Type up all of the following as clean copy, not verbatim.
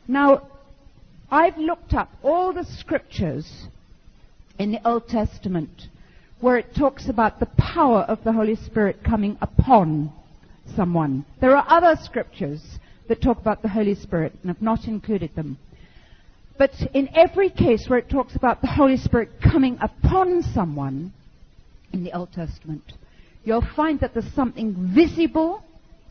Now, I've looked up all the scriptures in the Old Testament where it talks about the power of the Holy Spirit coming upon someone. There are other scriptures that talk about the Holy Spirit, and I've not included them. But in every case where it talks about the Holy Spirit coming upon someone in the Old Testament, you'll find that there's something visible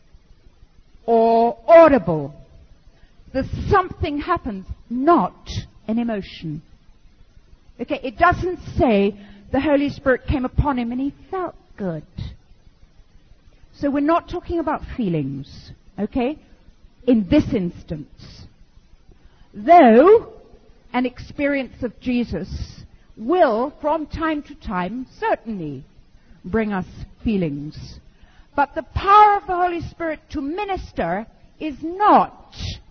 or audible. There's something happens, not an emotion. Okay, it doesn't say the Holy Spirit came upon him and he felt good. So we're not talking about feelings, okay, in this instance. Though an experience of Jesus will, from time to time, certainly bring us feelings. But the power of the Holy Spirit to minister is not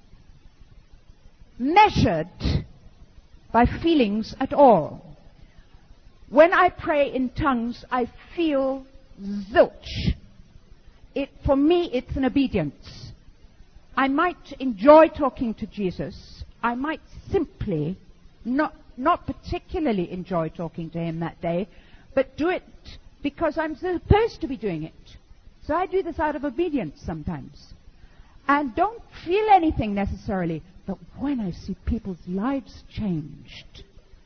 measured by feelings at all. When I pray in tongues, I feel zilch. For me, it's an obedience. I might enjoy talking to Jesus. I might simply not particularly enjoy talking to him that day, but do it because I'm supposed to be doing it. So I do this out of obedience sometimes. And don't feel anything necessarily, but when I see people's lives changed,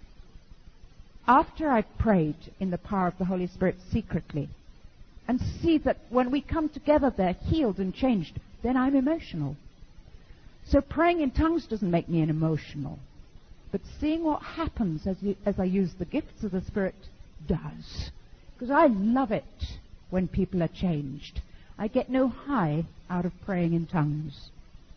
after I've prayed in the power of the Holy Spirit secretly, and see that when we come together they're healed and changed, then I'm emotional. So praying in tongues doesn't make me an emotional. But seeing what happens as I use the gifts of the Spirit does. Because I love it when people are changed. I get no high out of praying in tongues.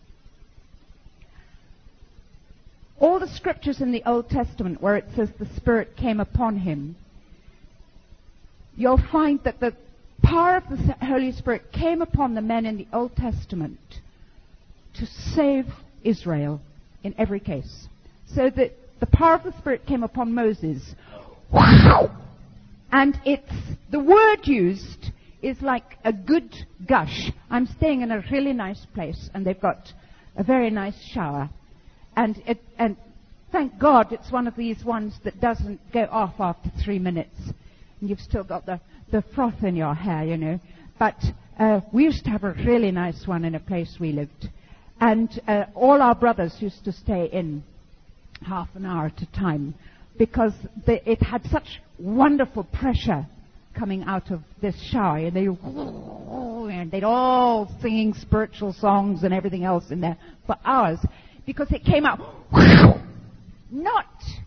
All the scriptures in the Old Testament where it says the Spirit came upon him, you'll find that the power of the Holy Spirit came upon the men in the Old Testament to save Israel in every case. So that the power of the Spirit came upon Moses. Wow! And the word used is like a good gush. I'm staying in a really nice place, and they've got a very nice shower. And thank God it's one of these ones that doesn't go off after 3 minutes. And you've still got the froth in your hair, you know. But we used to have a really nice one in a place we lived. And all our brothers used to stay in half an hour at a time because it had such wonderful pressure coming out of this shower. And they'd all singing spiritual songs and everything else in there for hours because it came out not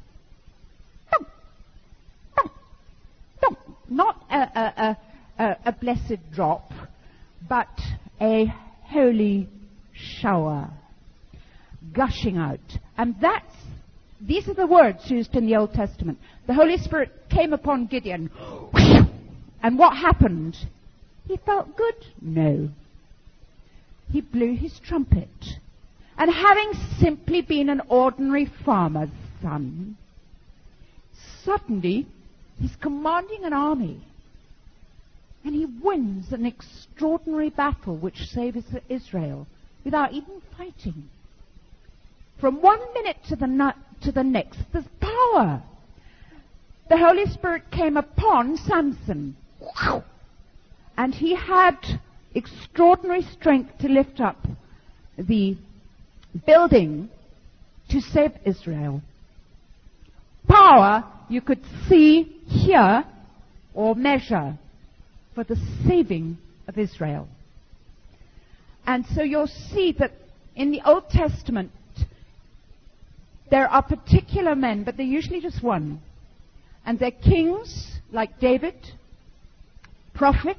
a blessed drop, but a holy shower gushing out. And these are the words used in the Old Testament. The Holy Spirit came upon Gideon. And what happened? He felt good? No. He blew his trumpet. And having simply been an ordinary farmer's son, suddenly he's commanding an army. And he wins an extraordinary battle which saves Israel without even fighting. From 1 minute to the next, there's power. The Holy Spirit came upon Samson. And he had extraordinary strength to lift up the building to save Israel. Power you could see, hear, or measure for the saving of Israel. And so you'll see that in the Old Testament there are particular men, but they're usually just one. And they're kings like David, prophets,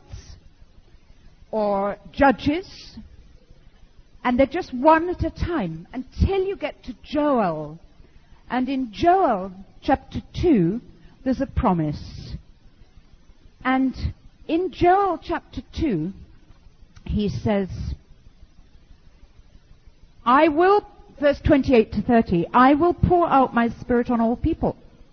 or judges, and they're just one at a time until you get to Joel. And in Joel chapter 2, there's a promise. And in Joel chapter 2, he says, I will, verse 28 to 30, I will pour out my Spirit on all people.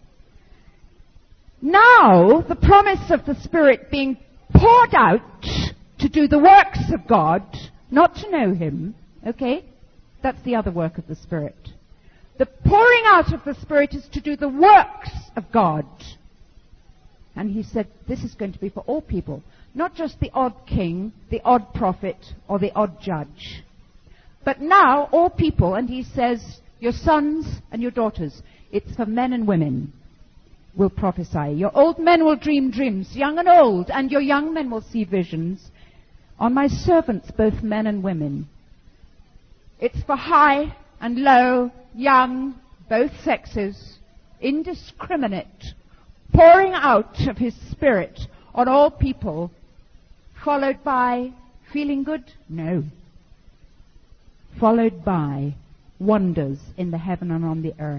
Now, the promise of the Spirit being poured out to do the works of God, not to know Him, okay? That's the other work of the Spirit. The pouring out of the Spirit is to do the works of God. And he said, this is going to be for all people. Not just the odd king, the odd prophet, or the odd judge. But now, all people, and he says, your sons and your daughters, it's for men and women, will prophesy. Your old men will dream dreams, young and old, and your young men will see visions. On my servants, both men and women. It's for high and low, young, both sexes, indiscriminate, pouring out of his Spirit on all people, followed by feeling good? No. Followed by wonders in the heaven and on the earth.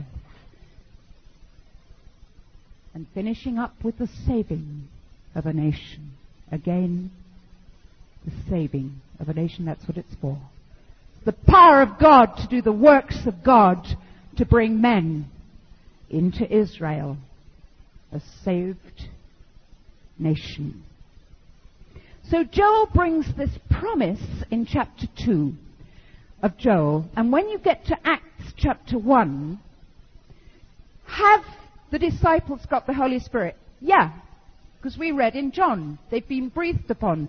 And finishing up with the saving of a nation. Again, the saving of a nation, that's what it's for. The power of God to do the works of God, to bring men into Israel, a saved nation. So Joel brings this promise in chapter 2 of Joel. And when you get to Acts chapter 1, have the disciples got the Holy Spirit? Yeah, because we read in John, they've been breathed upon.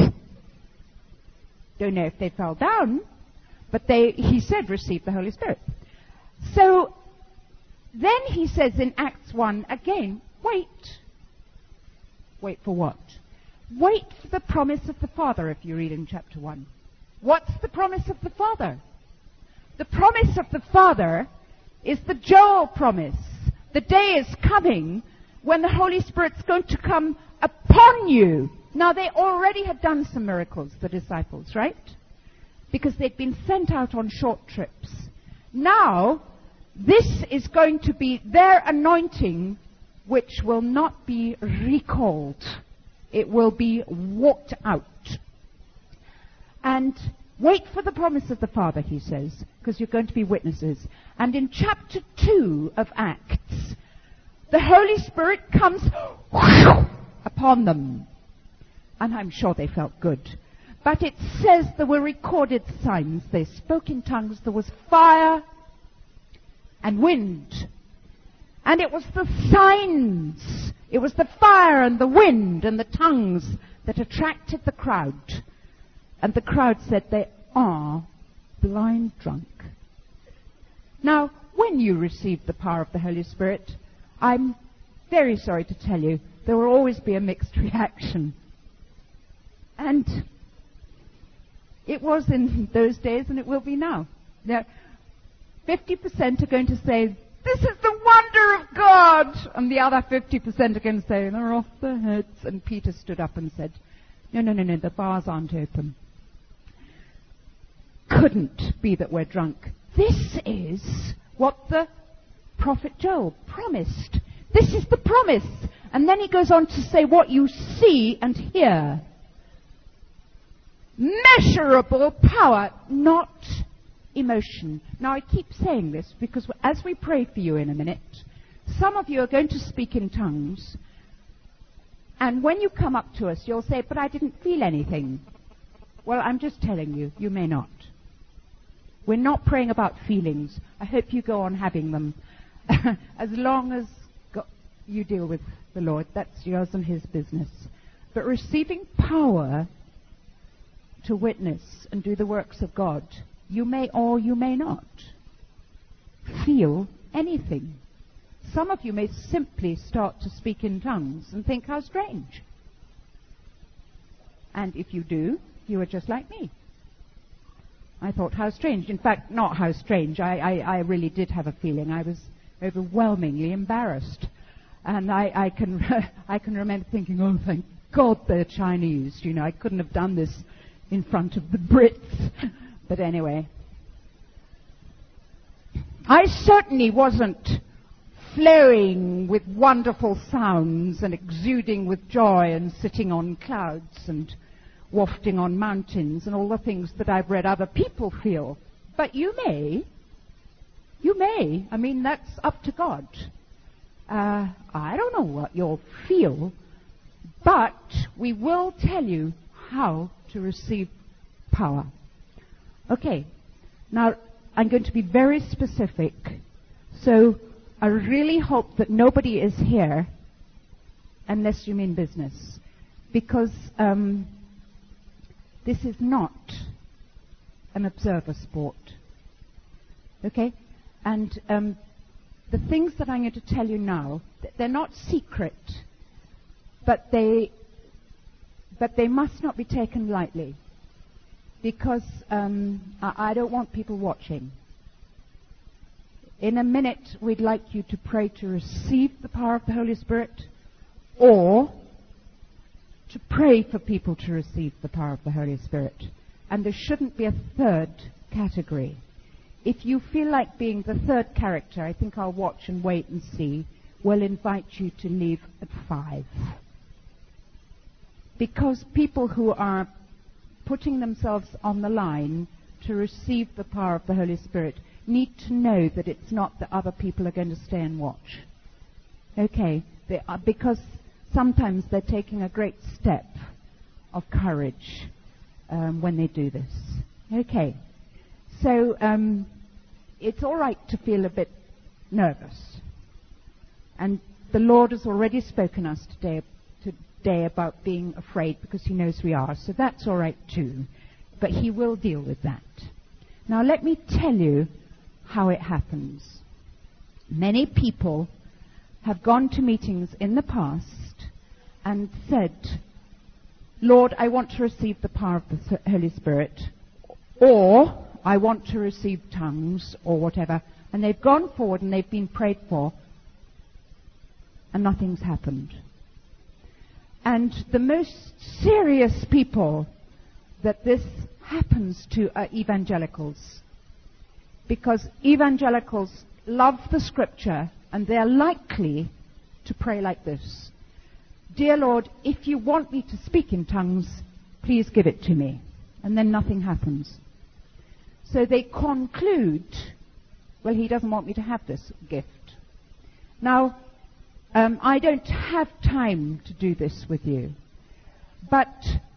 Don't know if they fell down, but he said, receive the Holy Spirit. So then he says in Acts 1 again, wait. Wait for what? Wait for the promise of the Father, if you read in chapter 1. What's the promise of the Father? The promise of the Father is the Joel promise. The day is coming when the Holy Spirit's going to come upon you. Now, they already had done some miracles, the disciples, right? Because they'd been sent out on short trips. Now, this is going to be their anointing, which will not be recalled. It will be walked out. And wait for the promise of the Father, he says, because you're going to be witnesses. And in chapter 2 of Acts, the Holy Spirit comes upon them. And I'm sure they felt good. But it says there were recorded signs. They spoke in tongues. There was fire and wind. And it was the signs. It was the fire and the wind and the tongues that attracted the crowd. And the crowd said, they are blind drunk. Now, when you receive the power of the Holy Spirit, I'm very sorry to tell you, there will always be a mixed reaction. And it was in those days, and it will be now. Now, 50% are going to say, this is the wonder of God. And the other 50% are going to say, they're off their heads. And Peter stood up and said, no, the bars aren't open. Couldn't be that we're drunk. This is what the prophet Joel promised. This is the promise. And then he goes on to say what you see and hear. Measurable power, not emotion. Now, I keep saying this because as we pray for you in a minute, some of you are going to speak in tongues, and when you come up to us, you'll say, but I didn't feel anything. Well, I'm just telling you, you may not. We're not praying about feelings. I hope you go on having them. As long as you deal with the Lord, that's yours and his business. But receiving power to witness and do the works of God, you may or you may not feel anything. Some of you may simply start to speak in tongues and think, how strange. And if you do, you are just like me. I thought, how strange. In fact, not how strange. I really did have a feeling. I was overwhelmingly embarrassed. And I can remember thinking, oh, thank God they're Chinese. You know, I couldn't have done this in front of the Brits. But anyway, I certainly wasn't flowing with wonderful sounds and exuding with joy and sitting on clouds and wafting on mountains and all the things that I've read other people feel. But you may. I mean, that's up to God. I don't know what you'll feel, but we will tell you how to receive power. Okay, now I'm going to be very specific. So I really hope that nobody is here unless you mean business. Because this is not an observer sport. Okay? And the things that I'm going to tell you now, they're not secret, but they must not be taken lightly. Because I don't want people watching. In a minute, we'd like you to pray to receive the power of the Holy Spirit, or to pray for people to receive the power of the Holy Spirit. And there shouldn't be a third category. If you feel like being the third character, I think I'll watch and wait and see. We'll invite you to leave at 5. Because people who are putting themselves on the line to receive the power of the Holy Spirit need to know that it's not that other people are going to stay and watch. Okay? Because sometimes they're taking a great step of courage when they do this. Okay? So it's all right to feel a bit nervous. And the Lord has already spoken us today about being afraid, because He knows we are. So that's all right too. But He will deal with that. Now let me tell you how it happens. Many people have gone to meetings in the past and said, Lord, I want to receive the power of the Holy Spirit, or I want to receive tongues, or whatever. And they've gone forward and they've been prayed for, and nothing's happened. And the most serious people that this happens to are evangelicals. Because evangelicals love the Scripture, and they're likely to pray like this. Dear Lord, if you want me to speak in tongues, please give it to me. And then nothing happens. So they conclude, well, He doesn't want me to have this gift. Now, I don't have time to do this with you. But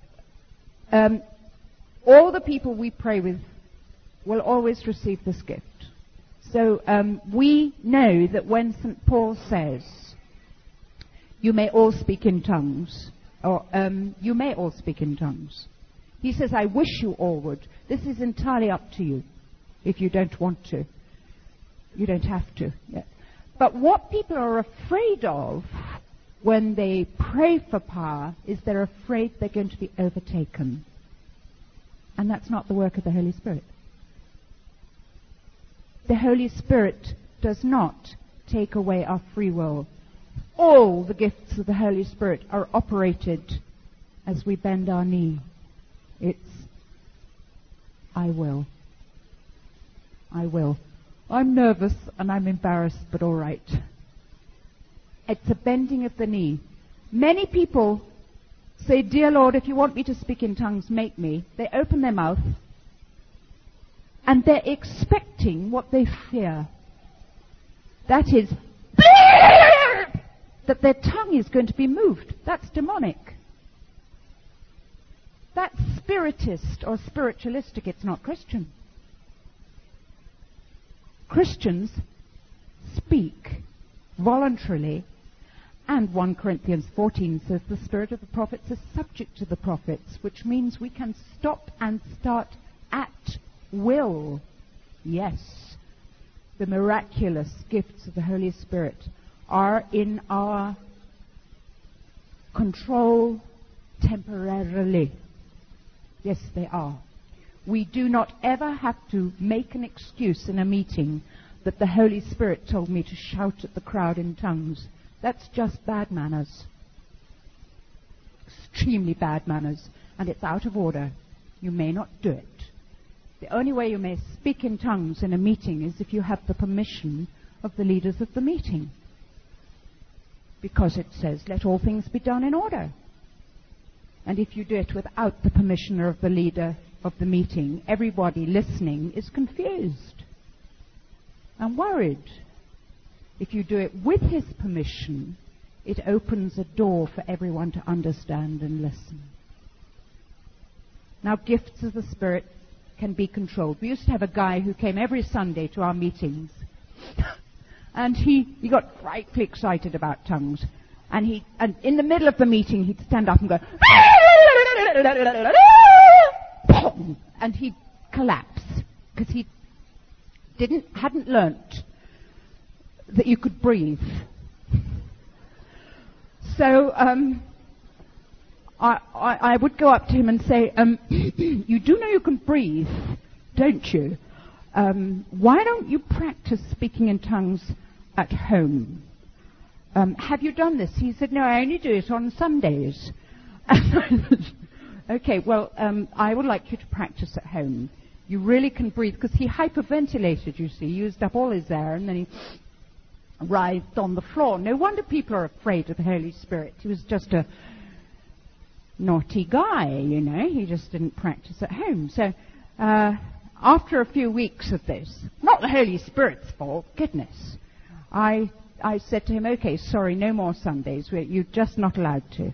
all the people we pray with will always receive this gift. So we know that when St. Paul says, you may all speak in tongues, or you may all speak in tongues, he says, I wish you all would. This is entirely up to you. If you don't want to, you don't have to. Yeah. But what people are afraid of when they pray for power is they're afraid they're going to be overtaken. And that's not the work of the Holy Spirit. The Holy Spirit does not take away our free will. All the gifts of the Holy Spirit are operated as we bend our knee. It's, I will. I will. I'm nervous and I'm embarrassed, but all right. It's a bending of the knee. Many people say, Dear Lord, if you want me to speak in tongues, make me. They open their mouth and they're expecting what they fear. That is, that their tongue is going to be moved. That's demonic. That's spiritist or spiritualistic. It's not Christian. Christians speak voluntarily, and 1 Corinthians 14 says the spirit of the prophets is subject to the prophets, which means we can stop and start at will. Yes, the miraculous gifts of the Holy Spirit are in our control temporarily. Yes, they are. We do not ever have to make an excuse in a meeting that the Holy Spirit told me to shout at the crowd in tongues. That's just bad manners. Extremely bad manners. And it's out of order. You may not do it. The only way you may speak in tongues in a meeting is if you have the permission of the leaders of the meeting. Because it says, let all things be done in order. And if you do it without the permission of the leader of the meeting, everybody listening is confused and worried. If you do it with his permission, it opens a door for everyone to understand and listen. Now, gifts of the Spirit, can be controlled. We used to have a guy who came every Sunday to our meetings, and he got frightfully excited about tongues. And in the middle of the meeting, he'd stand up and go, and he'd collapse because he hadn't learnt that you could breathe. So I would go up to him and say, you do know you can breathe, don't you? Why don't you practice speaking in tongues at home? Have you done this? He said, no, I only do it on Sundays. Okay, well, I would like you to practice at home. You really can breathe, because he hyperventilated, you see, used up all his air, and then he writhed on the floor. No wonder people are afraid of the Holy Spirit. He was just a naughty guy, you know. He just didn't practice at home. So after a few weeks of this, not the Holy Spirit's fault, goodness, I said to him, okay, sorry, no more Sundays. You're just not allowed to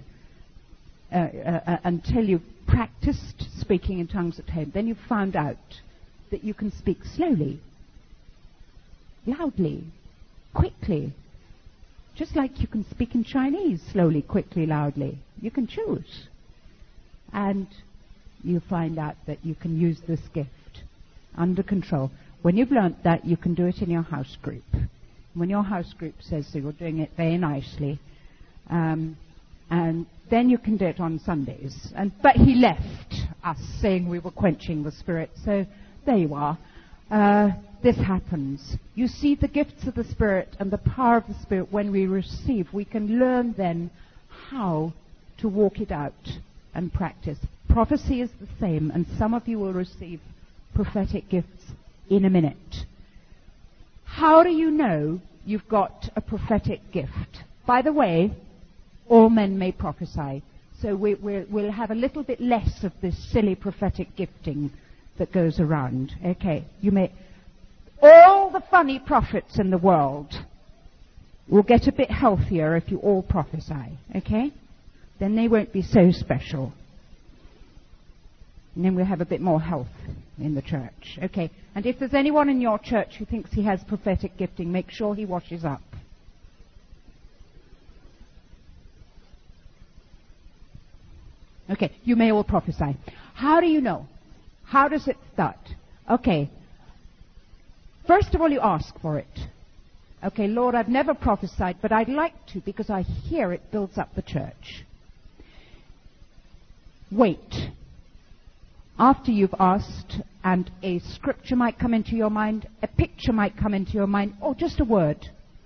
until you've practiced speaking in tongues at home. Then you've found out that you can speak slowly, loudly, quickly, just like you can speak in Chinese slowly, quickly, loudly. You can choose. And you find out that you can use this gift under control. When you've learnt that, you can do it in your house group. When your house group says so, you're doing it very nicely. And then you can do it on Sundays. But he left us saying we were quenching the Spirit. So there you are. This happens. You see the gifts of the Spirit and the power of the Spirit when we receive. We can learn then how to walk it out and practice. Prophecy is the same, and some of you will receive prophetic gifts in a minute. How do you know you've got a prophetic gift? By the way, all men may prophesy. So we'll have a little bit less of this silly prophetic gifting that goes around. Okay, all the funny prophets in the world will get a bit healthier if you all prophesy. Okay? Then they won't be so special. And then we'll have a bit more health in the church. Okay, and if there's anyone in your church who thinks he has prophetic gifting, make sure he washes up. Okay, you may all prophesy. How do you know? How does it start? Okay, first of all, you ask for it. Okay, Lord, I've never prophesied, but I'd like to because I hear it builds up the church. Wait. After you've asked, and a scripture might come into your mind, a picture might come into your mind, or just a word.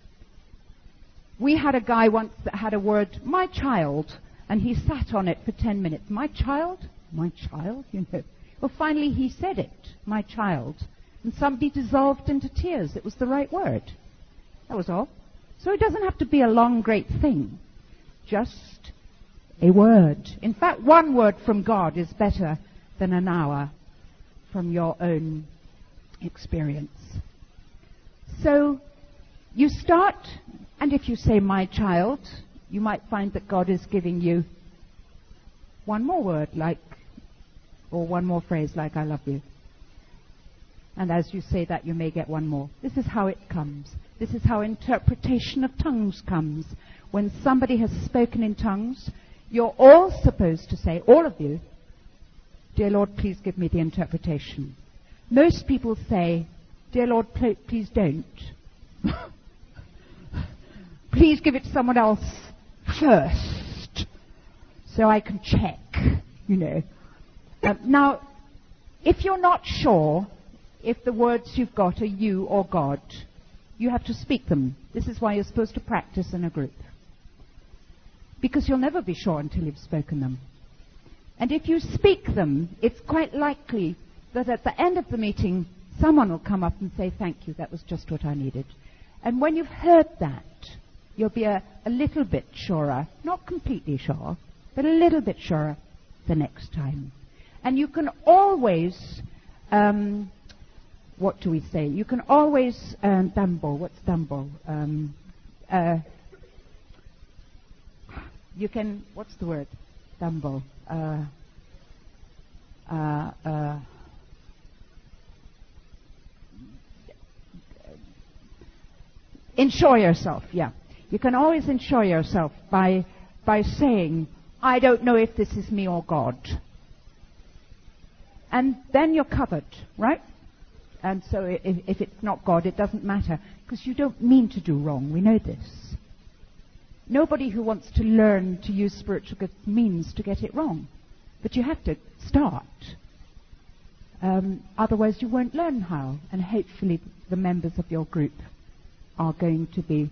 We had a guy once that had a word, my child, and he sat on it for 10 minutes. My child? My child? You know. Well, finally he said it, my child. And somebody dissolved into tears. It was the right word. That was all. So it doesn't have to be a long, great thing. Just a word. In fact, one word from God is better than an hour from your own experience. So you start, and if you say, my child, you might find that God is giving you one more word, or one more phrase, like, I love you. And as you say that, you may get one more. This is how it comes. This is how interpretation of tongues comes. When somebody has spoken in tongues, you're all supposed to say, all of you, dear Lord, please give me the interpretation. Most people say, dear Lord, please don't. Please give it to someone else first, so I can check, you know. Now, if you're not sure if the words you've got are you or God, you have to speak them. This is why you're supposed to practice in a group. Because you'll never be sure until you've spoken them. And if you speak them, it's quite likely that at the end of the meeting, someone will come up and say, thank you, that was just what I needed. And when you've heard that, you'll be a little bit surer, not completely sure, but a little bit surer the next time. And you can always, what do we say? You can always, dambo, what's dambo? You can, what's the word? Dambo. Ensure yourself, yeah. You can always ensure yourself by saying, I don't know if this is me or God. And then you're covered, right? And so if it's not God, it doesn't matter, because you don't mean to do wrong. We know this. Nobody who wants to learn to use spiritual gifts means to get it wrong. But you have to start. Otherwise you won't learn how. And hopefully the members of your group are going to be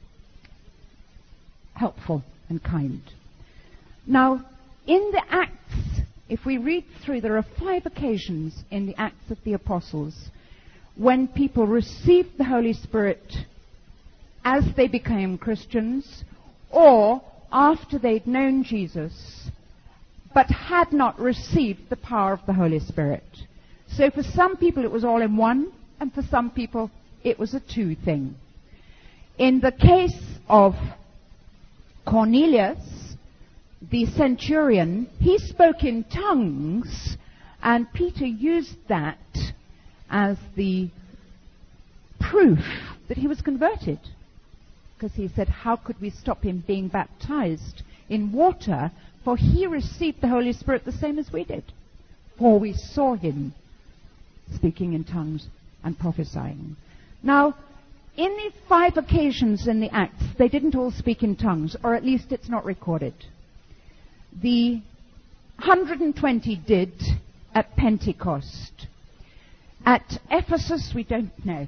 helpful and kind. Now, in the Acts, if we read through, there are 5 occasions in the Acts of the Apostles when people received the Holy Spirit as they became Christians, or after they'd known Jesus, but had not received the power of the Holy Spirit. So for some people it was all in one, and for some people it was a 2 thing. In the case of Cornelius, the centurion, he spoke in tongues, and Peter used that as the proof that he was converted. Because he said, how could we stop him being baptized in water? For he received the Holy Spirit the same as we did. For we saw him speaking in tongues and prophesying. Now, in the 5 occasions in the Acts, they didn't all speak in tongues, or at least it's not recorded. The 120 did at Pentecost. At Ephesus, we don't know.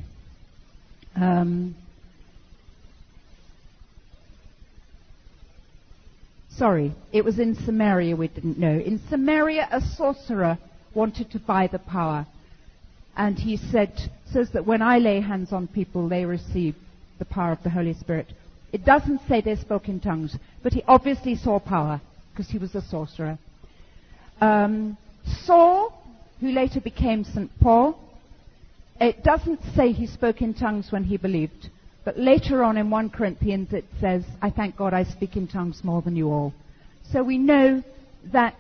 Sorry, it was in Samaria we didn't know. In Samaria, a sorcerer wanted to buy the power. And he says that when I lay hands on people, they receive the power of the Holy Spirit. It doesn't say they spoke in tongues, but he obviously saw power, because he was a sorcerer. Saul, who later became St. Paul, it doesn't say he spoke in tongues when he believed, but later on in 1 Corinthians it says, I thank God I speak in tongues more than you all. So we know that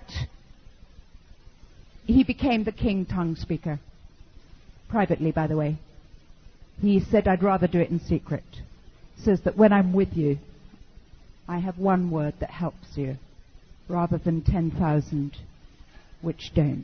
he became the king tongue speaker. Privately, by the way. He said, I'd rather do it in secret. Says that when I'm with you, I have one word that helps you, rather than 10,000 which don't.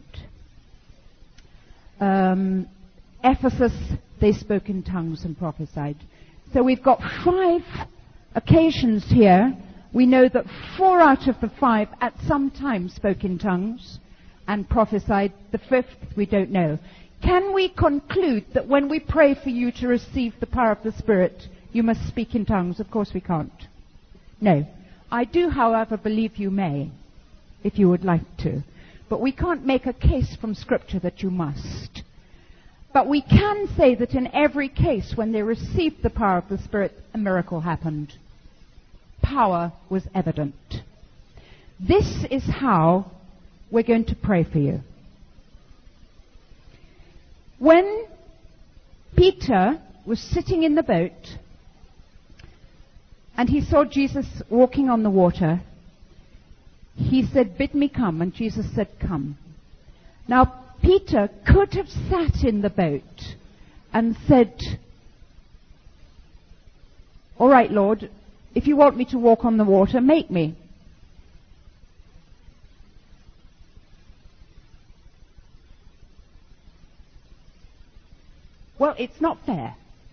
Ephesus, they spoke in tongues and prophesied. So we've got 5 occasions here. We know that 4 out of the 5 at some time spoke in tongues and prophesied. The 5th, we don't know. Can we conclude that when we pray for you to receive the power of the Spirit, you must speak in tongues? Of course we can't. No. I do, however, believe you may, if you would like to. But we can't make a case from Scripture that you must. But we can say that in every case when they received the power of the Spirit, a miracle happened. Power was evident. This is how we're going to pray for you. When Peter was sitting in the boat and he saw Jesus walking on the water, he said, bid me come, and Jesus said, come. Now, Peter could have sat in the boat and said, all right, Lord, if you want me to walk on the water, make me. Well, it's not fair.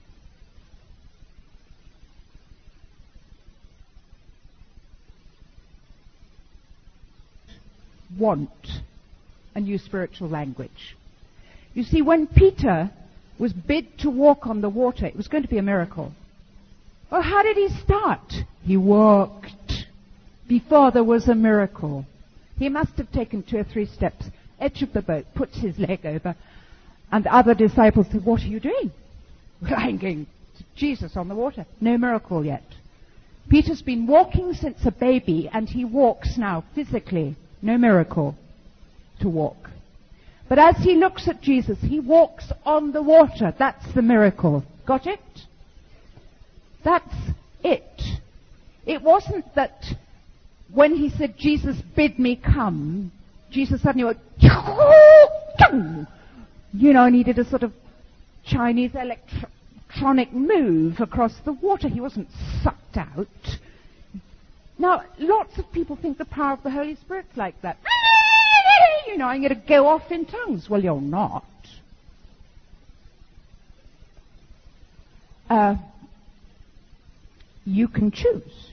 Want a new spiritual language. You see, when Peter was bid to walk on the water, it was going to be a miracle. Well, how did he start? He walked before there was a miracle. He must have taken 2 or 3 steps, edge of the boat, puts his leg over, and the other disciples said, what are you doing? Well, I'm going to Jesus on the water. No miracle yet. Peter's been walking since a baby, and he walks now physically. No miracle to walk. But as he looks at Jesus, he walks on the water. That's the miracle. Got it? That's it. It wasn't that when he said, Jesus, bid me come, Jesus suddenly went, you know, and he did a sort of Chinese electronic move across the water. He wasn't sucked out. Now, lots of people think the power of the Holy Spirit's like that. You know, I'm going to go off in tongues. Well, you're not. You can choose.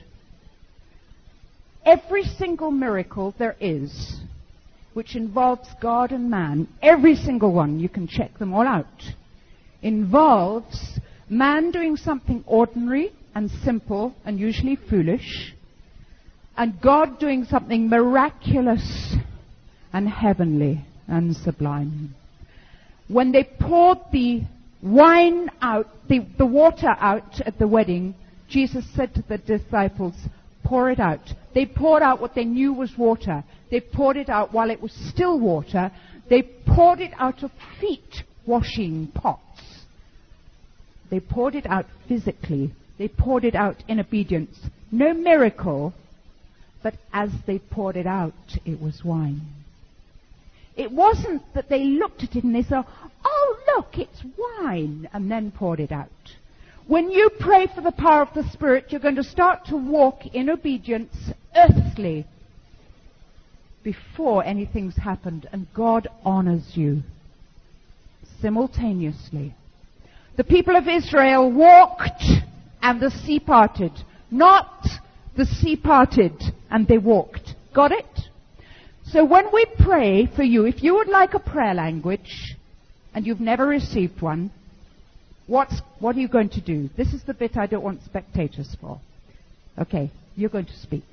Every single miracle there is, which involves God and man, every single one, you can check them all out, involves man doing something ordinary and simple and usually foolish, and God doing something miraculous and heavenly and sublime. When they poured the wine out, the water out at the wedding, Jesus said to the disciples, pour it out. They poured out what they knew was water. They poured it out while it was still water. They poured it out of feet washing pots. They poured it out physically. They poured it out in obedience. No miracle, but as they poured it out, it was wine. It wasn't that they looked at it and they said, oh, look, it's wine, and then poured it out. When you pray for the power of the Spirit, you're going to start to walk in obedience earthly before anything's happened, and God honors you simultaneously. The people of Israel walked and the sea parted, not the sea parted and they walked. Got it? So when we pray for you, if you would like a prayer language and you've never received one, what are you going to do? This is the bit I don't want spectators for. Okay, you're going to speak.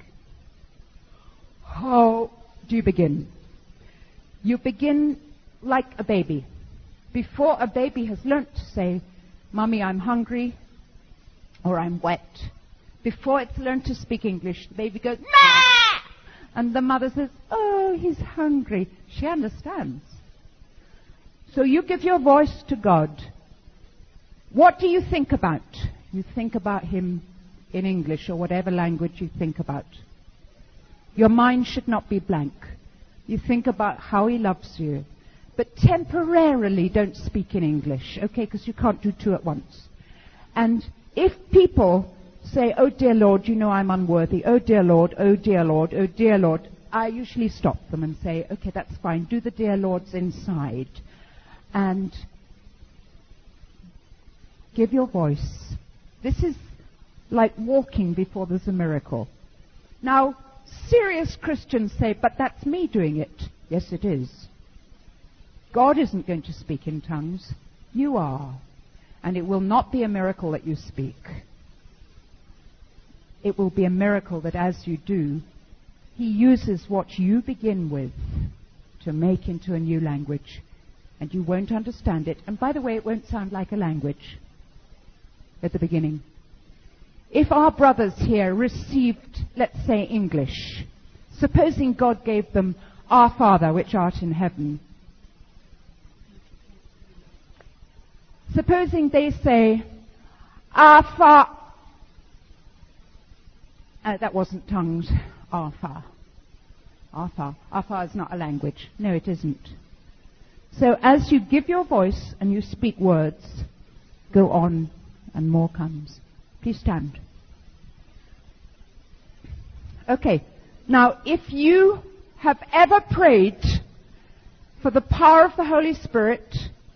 How do you begin? You begin like a baby. Before a baby has learnt to say, Mummy, I'm hungry, or I'm wet. Before it's learned to speak English, the baby goes, Mah! And the mother says, oh, he's hungry. She understands. So you give your voice to God. What do you think about? You think about him in English or whatever language you think about. Your mind should not be blank. You think about how he loves you. But temporarily don't speak in English, okay, because you can't do two at once. And if people say, oh dear Lord, you know I'm unworthy, oh dear Lord, oh dear Lord, oh dear Lord, I usually stop them and say, okay, that's fine, do the dear Lords inside. And give your voice. This is like walking before there's a miracle. Now, serious Christians say, but that's me doing it. Yes, it is. God isn't going to speak in tongues. You are. And it will not be a miracle that you speak. It will be a miracle that as you do, he uses what you begin with to make into a new language. And you won't understand it. And by the way, it won't sound like a language at the beginning. If our brothers here received, let's say, English, supposing God gave them Our Father, which art in heaven, supposing they say, Our Father, that wasn't tongues, Our Father. Our Father. Our Father is not a language. No, it isn't. So as you give your voice and you speak words, go on and more comes. Please stand. Okay. Now, if you have ever prayed for the power of the Holy Spirit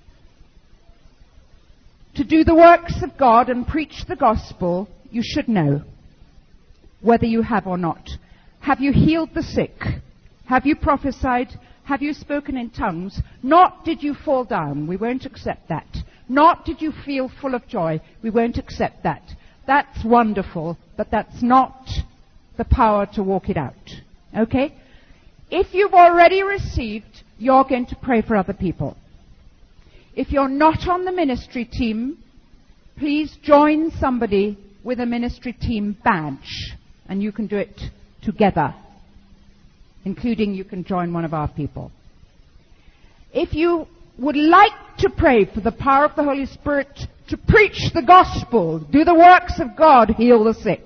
to do the works of God and preach the gospel, you should know whether you have or not. Have you healed the sick? Have you prophesied? Have you spoken in tongues? Not did you fall down. We won't accept that. Not did you feel full of joy. We won't accept that. That's wonderful, but that's not the power to walk it out. Okay? If you've already received, you're going to pray for other people. If you're not on the ministry team, please join somebody with a ministry team badge, and you can do it together, including you can join one of our people. If you would like to pray for the power of the Holy Spirit to preach the gospel, do the works of God, heal the sick,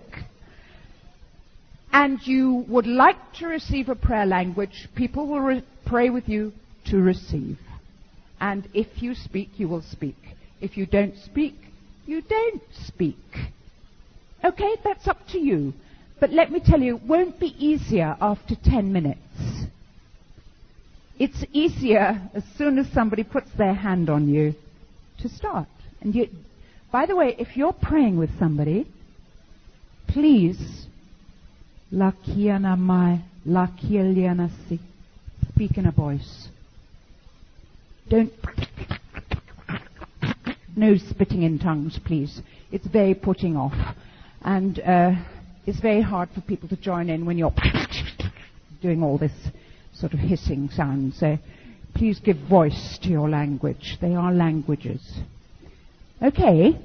and you would like to receive a prayer language, people will pray with you to receive. And if you speak, you will speak. If you don't speak, you don't speak. Okay, that's up to you. But let me tell you, it won't be easier after 10 minutes. It's easier as soon as somebody puts their hand on you to start. And you, by the way, if you're praying with somebody, please, speak in a voice. Don't, no spitting in tongues, please. It's very putting off. And it's very hard for people to join in when you're doing all this sort of hissing sound. So please give voice to your language. They are languages. Okay.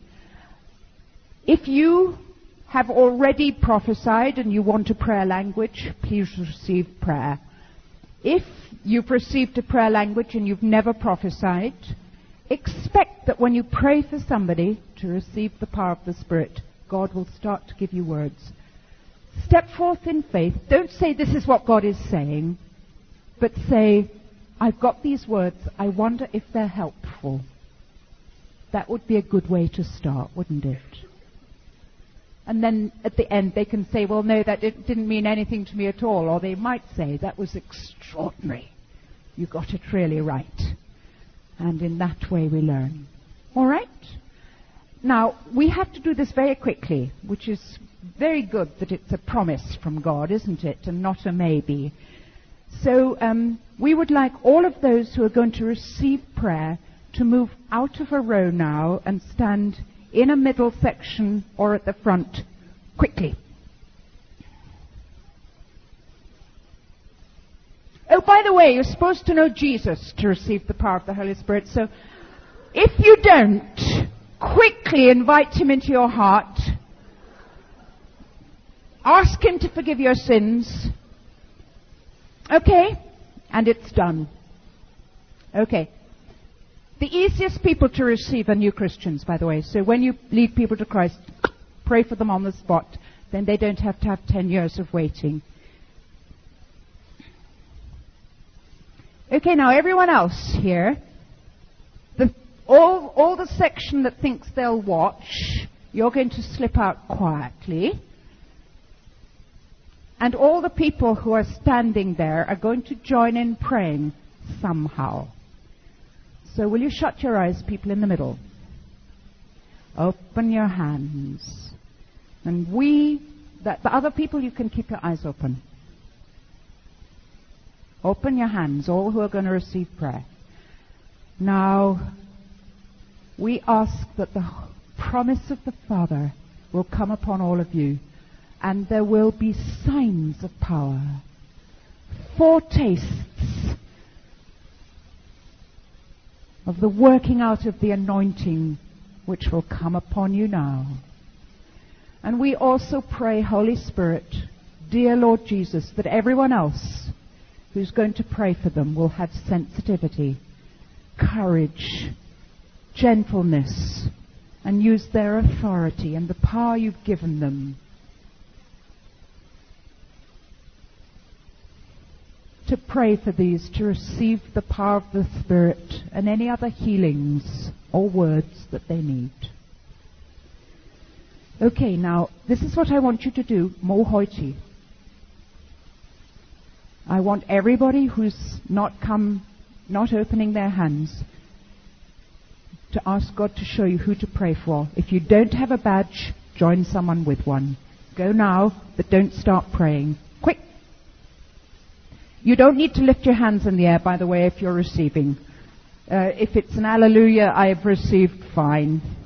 If you have already prophesied and you want a prayer language, please receive prayer. If you've received a prayer language and you've never prophesied, expect that when you pray for somebody to receive the power of the Spirit, God will start to give you words. Step forth in faith. Don't say this is what God is saying, but say, I've got these words. I wonder if they're helpful. That would be a good way to start, wouldn't it? And then at the end they can say, well, no, that didn't mean anything to me at all. Or they might say, that was extraordinary. You got it really right. And in that way we learn. All right? Now, we have to do this very quickly, which is very good that it's a promise from God, isn't it, and not a maybe. So we would like all of those who are going to receive prayer to move out of a row now and stand in a middle section or at the front quickly. Oh, by the way, you're supposed to know Jesus to receive the power of the Holy Spirit. So if you don't, quickly invite him into your heart. Ask him to forgive your sins. Okay? And it's done. Okay. The easiest people to receive are new Christians, by the way. So when you lead people to Christ, pray for them on the spot. Then they don't have to have 10 years of waiting. Okay, now everyone else here, all the section that thinks they'll watch, you're going to slip out quietly. And all the people who are standing there are going to join in praying somehow. So will you shut your eyes, people in the middle? Open your hands. And the other people, you can keep your eyes open. Open your hands, all who are going to receive prayer. Now, we ask that the promise of the Father will come upon all of you, and there will be signs of power, foretastes of the working out of the anointing which will come upon you now. And we also pray, Holy Spirit, dear Lord Jesus, that everyone else who's going to pray for them will have sensitivity, courage, gentleness, and use their authority and the power you've given them to pray for these, to receive the power of the Spirit and any other healings or words that they need. Okay, now, this is what I want you to do, mo hoiti. I want everybody who's not opening their hands, to ask God to show you who to pray for. If you don't have a badge, join someone with one. Go now, but don't start praying. Quick! You don't need to lift your hands in the air, by the way, if you're receiving. If it's an hallelujah, I have received, fine.